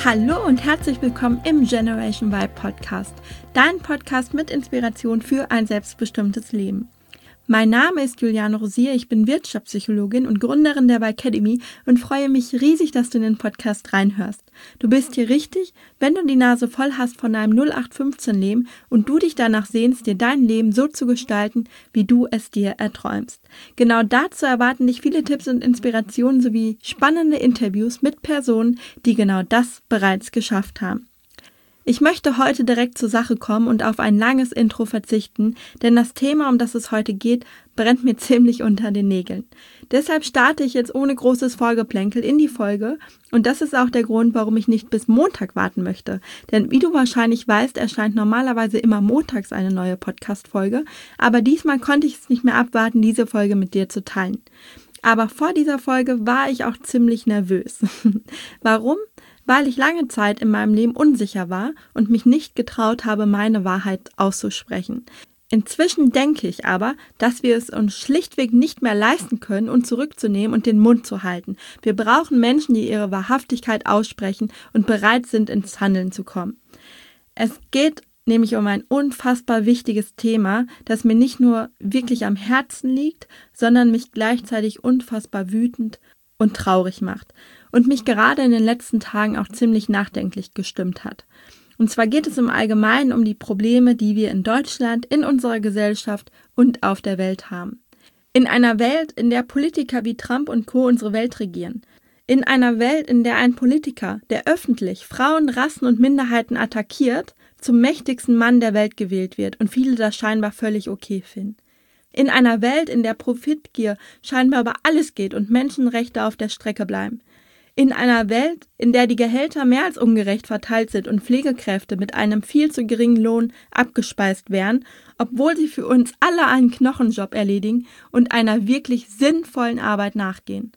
Hallo und herzlich willkommen im Generation Y Podcast, dein Podcast mit Inspiration für ein selbstbestimmtes Leben. Mein Name ist Juliane Rosier, ich bin Wirtschaftspsychologin und Gründerin der Y Academy und freue mich riesig, dass du in den Podcast reinhörst. Du bist hier richtig, wenn du die Nase voll hast von deinem 0815-Leben und du dich danach sehnst, dir dein Leben so zu gestalten, wie du es dir erträumst. Genau dazu erwarten dich viele Tipps und Inspirationen sowie spannende Interviews mit Personen, die genau das bereits geschafft haben. Ich möchte heute direkt zur Sache kommen und auf ein langes Intro verzichten, denn das Thema, um das es heute geht, brennt mir ziemlich unter den Nägeln. Deshalb starte ich jetzt ohne großes Vorgeplänkel in die Folge und das ist auch der Grund, warum ich nicht bis Montag warten möchte. Denn wie du wahrscheinlich weißt, erscheint normalerweise immer montags eine neue Podcast-Folge, aber diesmal konnte ich es nicht mehr abwarten, diese Folge mit dir zu teilen. Aber vor dieser Folge war ich auch ziemlich nervös. Warum? Weil ich lange Zeit in meinem Leben unsicher war und mich nicht getraut habe, meine Wahrheit auszusprechen. Inzwischen denke ich aber, dass wir es uns schlichtweg nicht mehr leisten können, uns zurückzunehmen und den Mund zu halten. Wir brauchen Menschen, die ihre Wahrhaftigkeit aussprechen und bereit sind, ins Handeln zu kommen. Es geht nämlich um ein unfassbar wichtiges Thema, das mir nicht nur wirklich am Herzen liegt, sondern mich gleichzeitig unfassbar wütend und traurig macht und mich gerade in den letzten Tagen auch ziemlich nachdenklich gestimmt hat. Und zwar geht es im Allgemeinen um die Probleme, die wir in Deutschland, in unserer Gesellschaft und auf der Welt haben. In einer Welt, in der Politiker wie Trump und Co. unsere Welt regieren. In einer Welt, in der ein Politiker, der öffentlich Frauen, Rassen und Minderheiten attackiert, zum mächtigsten Mann der Welt gewählt wird und viele das scheinbar völlig okay finden. In einer Welt, in der Profitgier scheinbar über alles geht und Menschenrechte auf der Strecke bleiben. In einer Welt, in der die Gehälter mehr als ungerecht verteilt sind und Pflegekräfte mit einem viel zu geringen Lohn abgespeist werden, obwohl sie für uns alle einen Knochenjob erledigen und einer wirklich sinnvollen Arbeit nachgehen.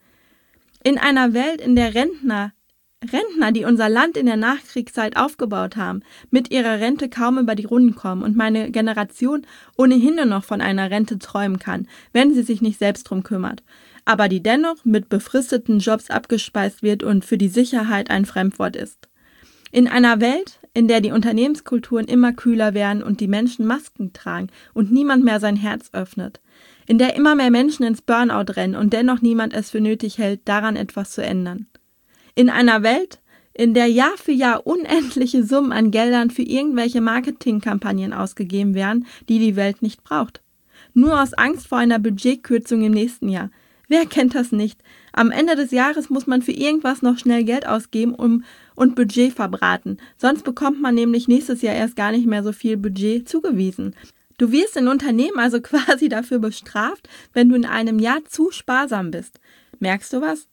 In einer Welt, in der Rentner, die unser Land in der Nachkriegszeit aufgebaut haben, mit ihrer Rente kaum über die Runden kommen und meine Generation ohnehin nur noch von einer Rente träumen kann, wenn sie sich nicht selbst drum kümmert, aber die dennoch mit befristeten Jobs abgespeist wird und für die Sicherheit ein Fremdwort ist. In einer Welt, in der die Unternehmenskulturen immer kühler werden und die Menschen Masken tragen und niemand mehr sein Herz öffnet. In der immer mehr Menschen ins Burnout rennen und dennoch niemand es für nötig hält, daran etwas zu ändern. In einer Welt, in der Jahr für Jahr unendliche Summen an Geldern für irgendwelche Marketingkampagnen ausgegeben werden, die die Welt nicht braucht. Nur aus Angst vor einer Budgetkürzung im nächsten Jahr. Wer kennt das nicht? Am Ende des Jahres muss man für irgendwas noch schnell Geld ausgeben und Budget verbraten. Sonst bekommt man nämlich nächstes Jahr erst gar nicht mehr so viel Budget zugewiesen. Du wirst in Unternehmen also quasi dafür bestraft, wenn du in einem Jahr zu sparsam bist. Merkst du was?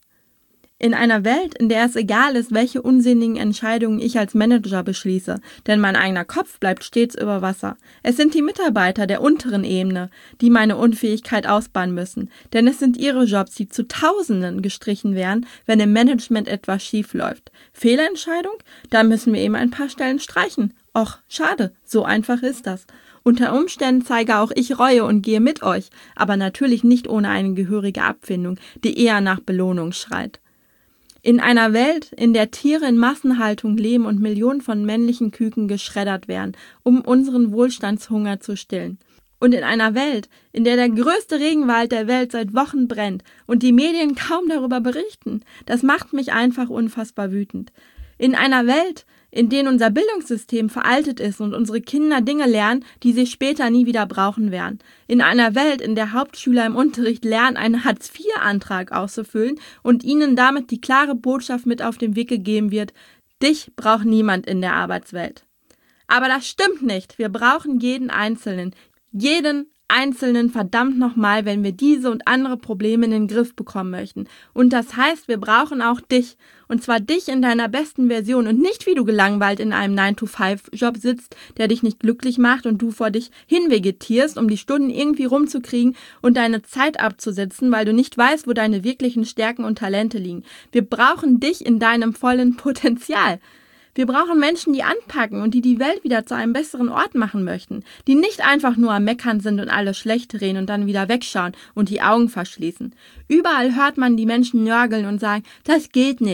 In einer Welt, in der es egal ist, welche unsinnigen Entscheidungen ich als Manager beschließe, denn mein eigener Kopf bleibt stets über Wasser. Es sind die Mitarbeiter der unteren Ebene, die meine Unfähigkeit ausbaden müssen, denn es sind ihre Jobs, die zu Tausenden gestrichen werden, wenn im Management etwas schief läuft. Fehlentscheidung? Da müssen wir eben ein paar Stellen streichen. Och, schade, so einfach ist das. Unter Umständen zeige auch ich Reue und gehe mit euch, aber natürlich nicht ohne eine gehörige Abfindung, die eher nach Belohnung schreit. In einer Welt, in der Tiere in Massenhaltung leben und Millionen von männlichen Küken geschreddert werden, um unseren Wohlstandshunger zu stillen. Und in einer Welt, in der der größte Regenwald der Welt seit Wochen brennt und die Medien kaum darüber berichten, das macht mich einfach unfassbar wütend. In einer Welt, in der unser Bildungssystem veraltet ist und unsere Kinder Dinge lernen, die sie später nie wieder brauchen werden. In einer Welt, in der Hauptschüler im Unterricht lernen, einen Hartz-IV-Antrag auszufüllen und ihnen damit die klare Botschaft mit auf den Weg gegeben wird: Dich braucht niemand in der Arbeitswelt. Aber das stimmt nicht. Wir brauchen jeden Einzelnen. Jeden Einzelnen, verdammt nochmal, wenn wir diese und andere Probleme in den Griff bekommen möchten. Und das heißt, wir brauchen auch dich. Und zwar dich in deiner besten Version und nicht, wie du gelangweilt in einem 9-to-5-Job sitzt, der dich nicht glücklich macht und du vor dich hinvegetierst, um die Stunden irgendwie rumzukriegen und deine Zeit abzusitzen, weil du nicht weißt, wo deine wirklichen Stärken und Talente liegen. Wir brauchen dich in deinem vollen Potenzial. Wir brauchen Menschen, die anpacken und die Welt wieder zu einem besseren Ort machen möchten, die nicht einfach nur am Meckern sind und alles schlecht reden und dann wieder wegschauen und die Augen verschließen. Überall hört man die Menschen nörgeln und sagen, das geht nicht.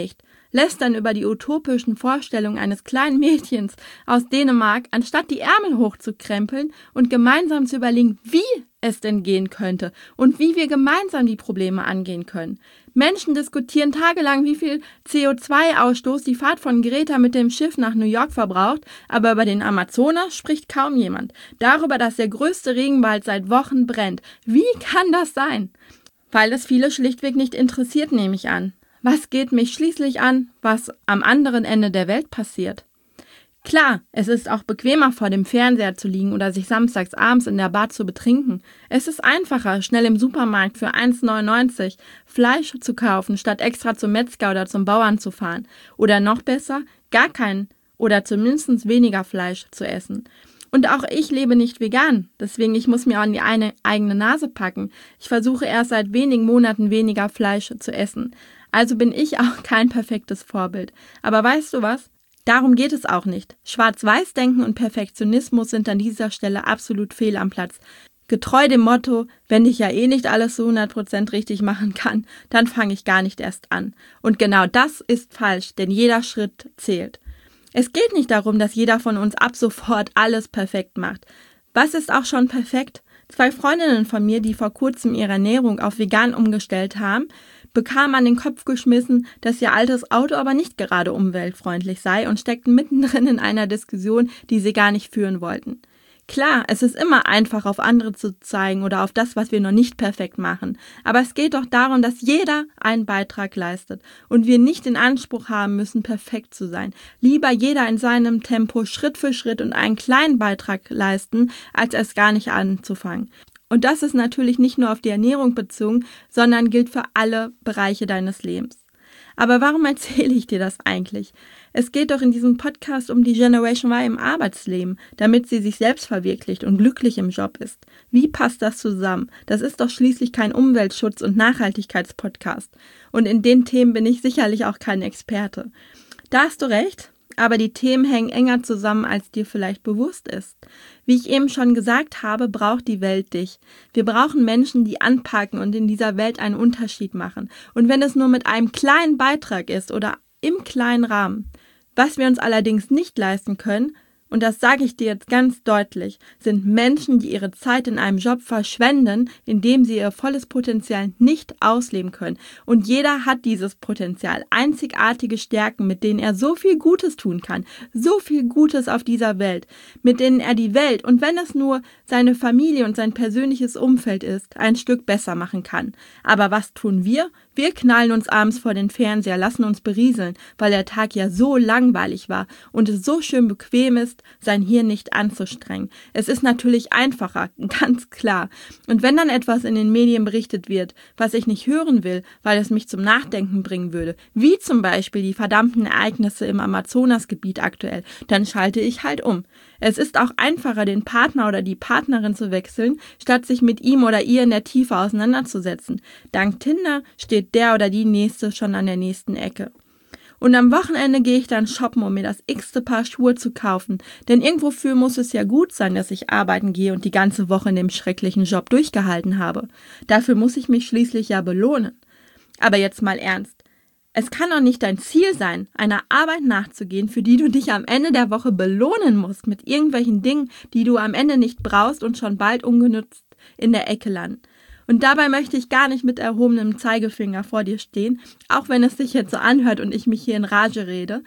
lästern über die utopischen Vorstellungen eines kleinen Mädchens aus Dänemark, anstatt die Ärmel hochzukrempeln und gemeinsam zu überlegen, wie es denn gehen könnte und wie wir gemeinsam die Probleme angehen können. Menschen diskutieren tagelang, wie viel CO2-Ausstoß die Fahrt von Greta mit dem Schiff nach New York verbraucht, aber über den Amazonas spricht kaum jemand. Darüber, dass der größte Regenwald seit Wochen brennt. Wie kann das sein? Weil es viele schlichtweg nicht interessiert, nehme ich an. Was geht mich schließlich an, was am anderen Ende der Welt passiert? Klar, es ist auch bequemer, vor dem Fernseher zu liegen oder sich samstags abends in der Bar zu betrinken. Es ist einfacher, schnell im Supermarkt für 1,99 Fleisch zu kaufen, statt extra zum Metzger oder zum Bauern zu fahren. Oder noch besser, gar kein oder zumindest weniger Fleisch zu essen. Und auch ich lebe nicht vegan, deswegen ich muss mir an die eigene Nase packen. Ich versuche erst seit wenigen Monaten weniger Fleisch zu essen. Also bin ich auch kein perfektes Vorbild. Aber weißt du was? Darum geht es auch nicht. Schwarz-Weiß-Denken und Perfektionismus sind an dieser Stelle absolut fehl am Platz. Getreu dem Motto, wenn ich ja eh nicht alles zu 100% richtig machen kann, dann fange ich gar nicht erst an. Und genau das ist falsch, denn jeder Schritt zählt. Es geht nicht darum, dass jeder von uns ab sofort alles perfekt macht. Was ist auch schon perfekt? 2 Freundinnen von mir, die vor kurzem ihre Ernährung auf vegan umgestellt haben, bekamen an den Kopf geschmissen, dass ihr altes Auto aber nicht gerade umweltfreundlich sei und steckten mittendrin in einer Diskussion, die sie gar nicht führen wollten. Klar, es ist immer einfach, auf andere zu zeigen oder auf das, was wir noch nicht perfekt machen. Aber es geht doch darum, dass jeder einen Beitrag leistet und wir nicht den Anspruch haben müssen, perfekt zu sein. Lieber jeder in seinem Tempo Schritt für Schritt und einen kleinen Beitrag leisten, als erst gar nicht anzufangen. Und das ist natürlich nicht nur auf die Ernährung bezogen, sondern gilt für alle Bereiche deines Lebens. Aber warum erzähle ich dir das eigentlich? Es geht doch in diesem Podcast um die Generation Y im Arbeitsleben, damit sie sich selbst verwirklicht und glücklich im Job ist. Wie passt das zusammen? Das ist doch schließlich kein Umweltschutz- und Nachhaltigkeitspodcast. Und in den Themen bin ich sicherlich auch kein Experte. Da hast du recht. Aber die Themen hängen enger zusammen, als dir vielleicht bewusst ist. Wie ich eben schon gesagt habe, braucht die Welt dich. Wir brauchen Menschen, die anpacken und in dieser Welt einen Unterschied machen. Und wenn es nur mit einem kleinen Beitrag ist oder im kleinen Rahmen. Was wir uns allerdings nicht leisten können, und das sage ich dir jetzt ganz deutlich, sind Menschen, die ihre Zeit in einem Job verschwenden, indem sie ihr volles Potenzial nicht ausleben können. Und jeder hat dieses Potenzial, einzigartige Stärken, mit denen er so viel Gutes tun kann, so viel Gutes auf dieser Welt, mit denen er die Welt, und wenn es nur seine Familie und sein persönliches Umfeld ist, ein Stück besser machen kann. Aber was tun wir? Wir knallen uns abends vor den Fernseher, lassen uns berieseln, weil der Tag ja so langweilig war und es so schön bequem ist, sein Hirn nicht anzustrengen. Es ist natürlich einfacher, ganz klar. Und wenn dann etwas in den Medien berichtet wird, was ich nicht hören will, weil es mich zum Nachdenken bringen würde, wie zum Beispiel die verdammten Ereignisse im Amazonasgebiet aktuell, dann schalte ich halt um. Es ist auch einfacher, den Partner oder die Partnerin zu wechseln, statt sich mit ihm oder ihr in der Tiefe auseinanderzusetzen. Dank Tinder steht der oder die Nächste schon an der nächsten Ecke. Und am Wochenende gehe ich dann shoppen, um mir das x-te Paar Schuhe zu kaufen. Denn irgendwofür muss es ja gut sein, dass ich arbeiten gehe und die ganze Woche in dem schrecklichen Job durchgehalten habe. Dafür muss ich mich schließlich ja belohnen. Aber jetzt mal ernst. Es kann doch nicht dein Ziel sein, einer Arbeit nachzugehen, für die du dich am Ende der Woche belohnen musst mit irgendwelchen Dingen, die du am Ende nicht brauchst und schon bald ungenutzt in der Ecke landen. Und dabei möchte ich gar nicht mit erhobenem Zeigefinger vor dir stehen, auch wenn es sich jetzt so anhört und ich mich hier in Rage rede.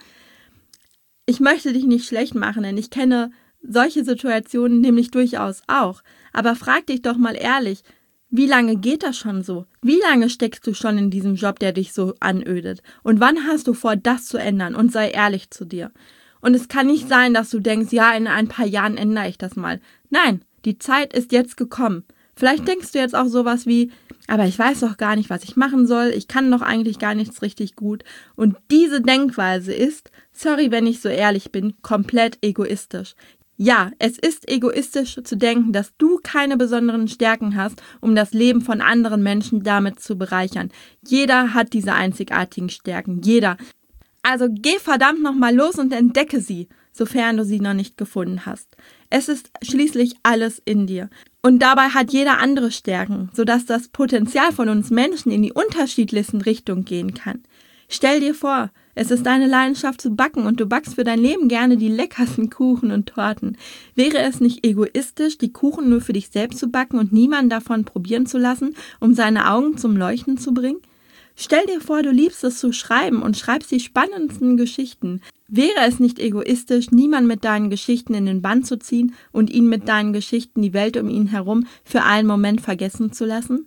Ich möchte dich nicht schlecht machen, denn ich kenne solche Situationen nämlich durchaus auch. Aber frag dich doch mal ehrlich, wie lange geht das schon so? Wie lange steckst du schon in diesem Job, der dich so anödet? Und wann hast du vor, das zu ändern? Und sei ehrlich zu dir. Und es kann nicht sein, dass du denkst, ja, in ein paar Jahren ändere ich das mal. Nein, die Zeit ist jetzt gekommen. Vielleicht denkst du jetzt auch sowas wie, aber ich weiß doch gar nicht, was ich machen soll, ich kann doch eigentlich gar nichts richtig gut. Und diese Denkweise ist, sorry, wenn ich so ehrlich bin, komplett egoistisch. Ja, es ist egoistisch zu denken, dass du keine besonderen Stärken hast, um das Leben von anderen Menschen damit zu bereichern. Jeder hat diese einzigartigen Stärken, jeder. Also geh verdammt nochmal los und entdecke sie, sofern du sie noch nicht gefunden hast. Es ist schließlich alles in dir. Und dabei hat jeder andere Stärken, sodass das Potenzial von uns Menschen in die unterschiedlichsten Richtungen gehen kann. Stell dir vor, Es ist deine Leidenschaft zu backen und du backst für dein Leben gerne die leckersten Kuchen und Torten. Wäre es nicht egoistisch, die Kuchen nur für dich selbst zu backen und niemanden davon probieren zu lassen, um seine Augen zum Leuchten zu bringen? Stell dir vor, du liebst es zu schreiben und schreibst die spannendsten Geschichten. Wäre es nicht egoistisch, niemanden mit deinen Geschichten in den Bann zu ziehen und ihn mit deinen Geschichten die Welt um ihn herum für einen Moment vergessen zu lassen?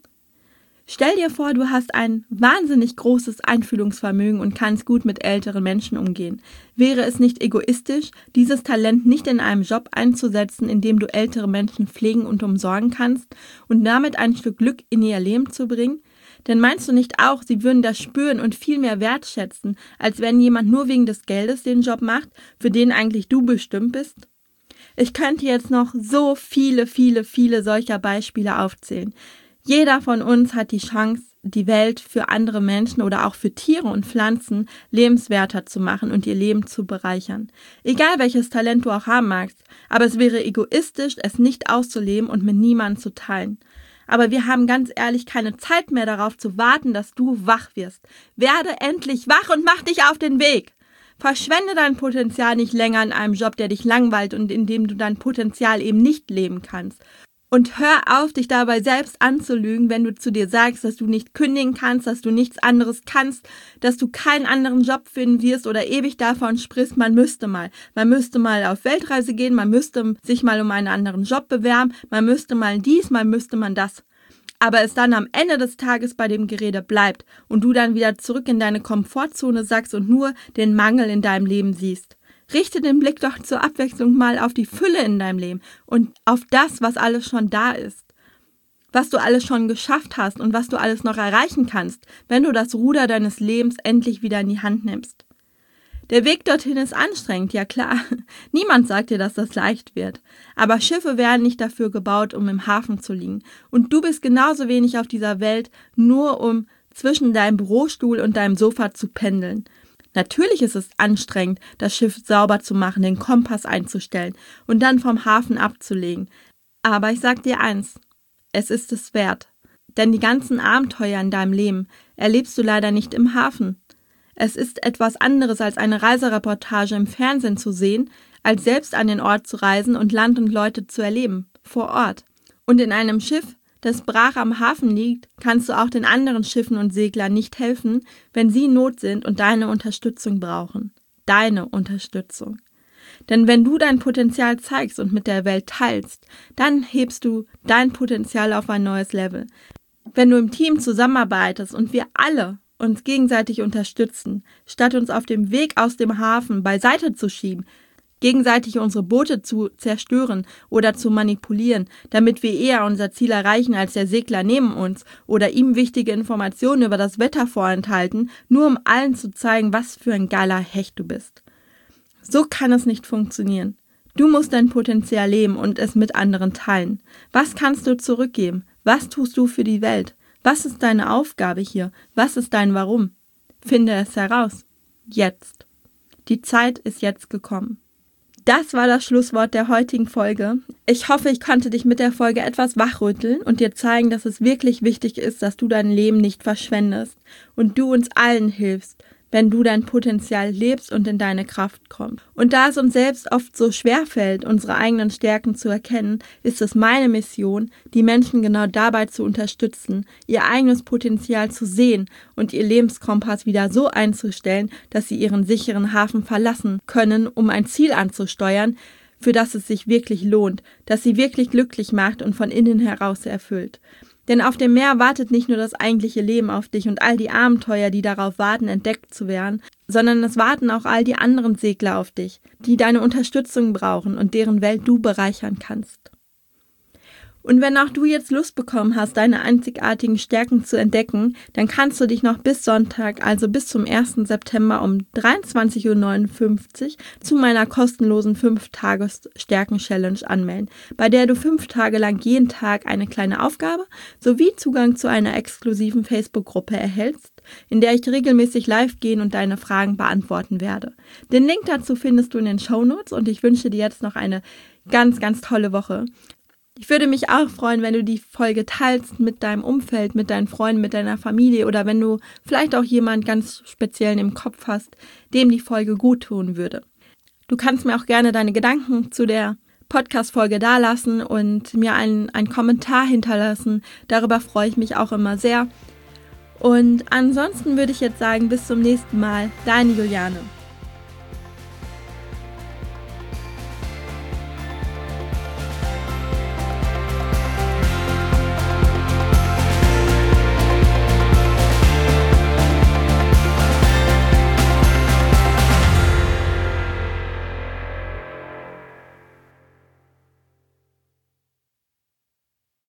Stell dir vor, du hast ein wahnsinnig großes Einfühlungsvermögen und kannst gut mit älteren Menschen umgehen. Wäre es nicht egoistisch, dieses Talent nicht in einem Job einzusetzen, in dem du ältere Menschen pflegen und umsorgen kannst und damit ein Stück Glück in ihr Leben zu bringen? Denn meinst du nicht auch, sie würden das spüren und viel mehr wertschätzen, als wenn jemand nur wegen des Geldes den Job macht, für den eigentlich du bestimmt bist? Ich könnte jetzt noch so viele solcher Beispiele aufzählen. Jeder von uns hat die Chance, die Welt für andere Menschen oder auch für Tiere und Pflanzen lebenswerter zu machen und ihr Leben zu bereichern. Egal welches Talent du auch haben magst, aber es wäre egoistisch, es nicht auszuleben und mit niemandem zu teilen. Aber wir haben ganz ehrlich keine Zeit mehr darauf zu warten, dass du wach wirst. Werde endlich wach und mach dich auf den Weg. Verschwende dein Potenzial nicht länger in einem Job, der dich langweilt und in dem du dein Potenzial eben nicht leben kannst. Und hör auf, dich dabei selbst anzulügen, wenn du zu dir sagst, dass du nicht kündigen kannst, dass du nichts anderes kannst, dass du keinen anderen Job finden wirst oder ewig davon sprichst, man müsste mal auf Weltreise gehen, man müsste sich mal um einen anderen Job bewerben, man müsste mal dies, man müsste man das. Aber es dann am Ende des Tages bei dem Gerede bleibt und du dann wieder zurück in deine Komfortzone sackst und nur den Mangel in deinem Leben siehst. Richte den Blick doch zur Abwechslung mal auf die Fülle in deinem Leben und auf das, was alles schon da ist, was du alles schon geschafft hast und was du alles noch erreichen kannst, wenn du das Ruder deines Lebens endlich wieder in die Hand nimmst. Der Weg dorthin ist anstrengend, ja klar. Niemand sagt dir, dass das leicht wird. Aber Schiffe werden nicht dafür gebaut, um im Hafen zu liegen. Und du bist genauso wenig auf dieser Welt, nur um zwischen deinem Bürostuhl und deinem Sofa zu pendeln. Natürlich ist es anstrengend, das Schiff sauber zu machen, den Kompass einzustellen und dann vom Hafen abzulegen. Aber ich sag dir eins, es ist es wert. Denn die ganzen Abenteuer in deinem Leben erlebst du leider nicht im Hafen. Es ist etwas anderes, als eine Reisereportage im Fernsehen zu sehen, als selbst an den Ort zu reisen und Land und Leute zu erleben, vor Ort. Und in einem Schiff, das brach am Hafen liegt, kannst du auch den anderen Schiffen und Seglern nicht helfen, wenn sie in Not sind und deine Unterstützung brauchen. Deine Unterstützung. Denn wenn du dein Potenzial zeigst und mit der Welt teilst, dann hebst du dein Potenzial auf ein neues Level. Wenn du im Team zusammenarbeitest und wir alle uns gegenseitig unterstützen, statt uns auf dem Weg aus dem Hafen beiseite zu schieben, gegenseitig unsere Boote zu zerstören oder zu manipulieren, damit wir eher unser Ziel erreichen als der Segler neben uns oder ihm wichtige Informationen über das Wetter vorenthalten, nur um allen zu zeigen, was für ein geiler Hecht du bist. So kann es nicht funktionieren. Du musst dein Potenzial leben und es mit anderen teilen. Was kannst du zurückgeben? Was tust du für die Welt? Was ist deine Aufgabe hier? Was ist dein Warum? Finde es heraus. Jetzt. Die Zeit ist jetzt gekommen. Das war das Schlusswort der heutigen Folge. Ich hoffe, ich konnte dich mit der Folge etwas wachrütteln und dir zeigen, dass es wirklich wichtig ist, dass du dein Leben nicht verschwendest und du uns allen hilfst, wenn du dein Potenzial lebst und in deine Kraft kommst. Und da es uns selbst oft so schwer fällt, unsere eigenen Stärken zu erkennen, ist es meine Mission, die Menschen genau dabei zu unterstützen, ihr eigenes Potenzial zu sehen und ihr Lebenskompass wieder so einzustellen, dass sie ihren sicheren Hafen verlassen können, um ein Ziel anzusteuern, für das es sich wirklich lohnt, das sie wirklich glücklich macht und von innen heraus erfüllt. Denn auf dem Meer wartet nicht nur das eigentliche Leben auf dich und all die Abenteuer, die darauf warten, entdeckt zu werden, sondern es warten auch all die anderen Segler auf dich, die deine Unterstützung brauchen und deren Welt du bereichern kannst. Und wenn auch du jetzt Lust bekommen hast, deine einzigartigen Stärken zu entdecken, dann kannst du dich noch bis Sonntag, also bis zum 1. September um 23:59 Uhr zu meiner kostenlosen 5-Tages-Stärken-Challenge anmelden, bei der du 5 Tage lang jeden Tag eine kleine Aufgabe sowie Zugang zu einer exklusiven Facebook-Gruppe erhältst, in der ich regelmäßig live gehen und deine Fragen beantworten werde. Den Link dazu findest du in den Shownotes und ich wünsche dir jetzt noch eine ganz, ganz tolle Woche. Ich würde mich auch freuen, wenn du die Folge teilst mit deinem Umfeld, mit deinen Freunden, mit deiner Familie oder wenn du vielleicht auch jemand ganz speziell im Kopf hast, dem die Folge gut tun würde. Du kannst mir auch gerne deine Gedanken zu der Podcast-Folge dalassen und mir einen Kommentar hinterlassen. Darüber freue ich mich auch immer sehr. Und ansonsten würde ich jetzt sagen, bis zum nächsten Mal. Deine Juliane.